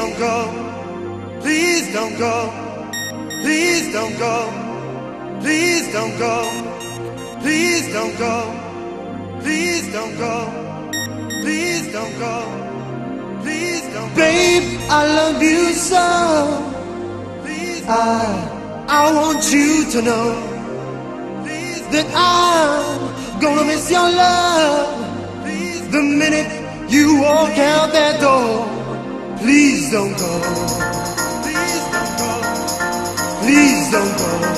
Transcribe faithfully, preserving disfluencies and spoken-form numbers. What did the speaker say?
don't go. Please don't go. Please don't go. Please don't go. Please don't go. Please don't go. Please don't go. Please don't go. Babe, I love you so. Please I, I want you to know that I'm gonna miss your love the minute you walk out that door. Please don't go. Please don't go. Please don't go.